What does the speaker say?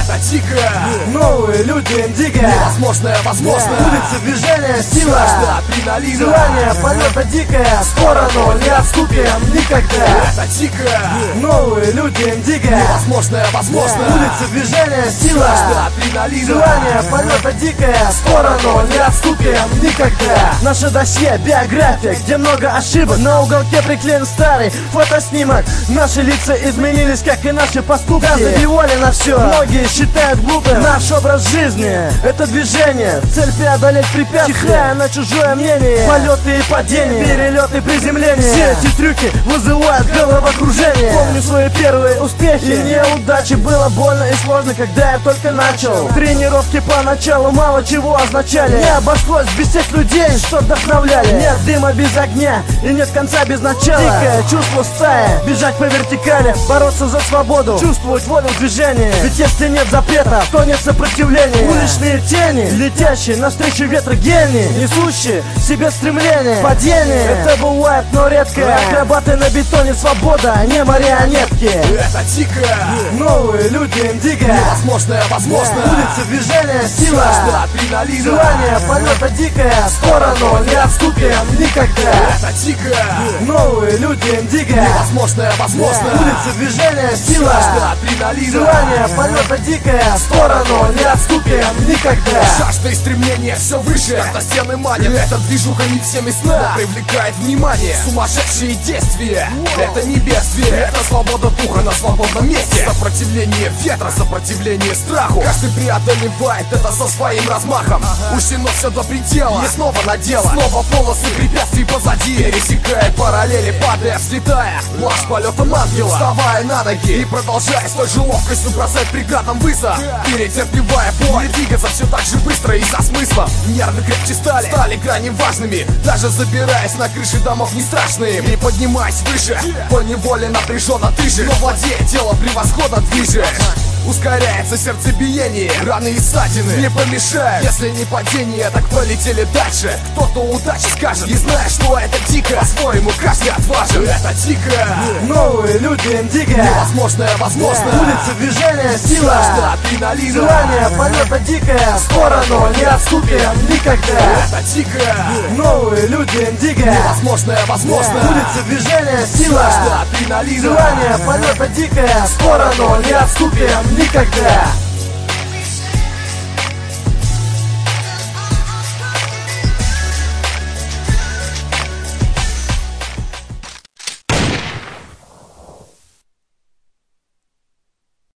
Это дико. Новые люди, индиго. Невозможное возможно. Улицы, движения, сила. Жажда адреналина. Желание полета дикое. В сторону не отступим никогда. Это дико. Новые люди, индиго. Невозможное возможно. Улицы, движения, сила. Жажда адреналина. Желание полета дикое. В сторону не отступим никогда. Наше досье, биография, где много ошибок. На уголке приклеен старый фотоснимок. Наши лица изменились, как и наши поступки. Да, забивали на все. Многие считают глупым наш образ жизни. Это движение, цель преодолеть препятствия, чихая на чужое мнение. Полеты и падения, перелеты, приземления. Все эти трюки вызывают головокружение. Помню свои первые успехи и неудачи. Было больно и сложно, когда я только начал. Тренировки поначалу мало чего означали. Не обошлось без тех людей, что вдохновляли. Нет дыма без огня и нет конца без начала. Дикое чувство стая, бежать по вертикали, бороться за свободу, чувствовать волю в движении. Ведь если нет запрета, то нет сопротивления. Уличные тени, летящие навстречу ветра гении, несущие в себе стремление. Падение, это бывает, но редко. Акробаты на бетоне, свобода, не марионетки. Это дико. Новые люди, индиго. Невозможное возможно. Улицы, движения, сила. Жажда адреналина. Желание полета дикое. В сторону не отступим никогда. Это дико. Новые люди, индиго. Невозможное возможно. Улицы, движения, сила. Жажда адреналина. Желание полета дикое. В сторону не отступим никогда. Жажда и стремление все выше. Когда стены манят. Эта движуха не всем ясна. Привлекает внимание. Сумасшедшие действия. Это не бедствие. Это свобода духа на свободном месте. Сопротивление ветра, сопротивление страху. Каждый преодолевает это со своим размахом. Учтено все до предела. И снова на дело. Снова полосы препятствий позади. Пересекая параллели, падая, взлетая. Плащ полетом ангела. Вставая на ноги и продолжая с той же ловкостью бросать преградам вызов. Перетерпевая боль, двигаться все так же быстро и со смыслом. Нервы крепче стали грани важными. Даже забираясь на крыши домов не страшные. И поднимаясь выше, поневоле напряженно дышишь. Но владея тело превосходно движешь. Ускоряется сердцебиение, раны и ссадины не помешают. Если не падение, так полетели дальше. Кто-то удачи скажет, и зная, что это дико. По-своему каждый отважен. Это дико. Новые люди, индиго. Невозможное возможно. Улицы, движения, сила. Жажда адреналина. Желание полета дикое. В сторону не отступим никогда. Это дико. Новые люди, индиго. Невозможное возможно. Улицы, движения, сила. Жажда адреналина. Желание полета дикое. В сторону не отступим никогда.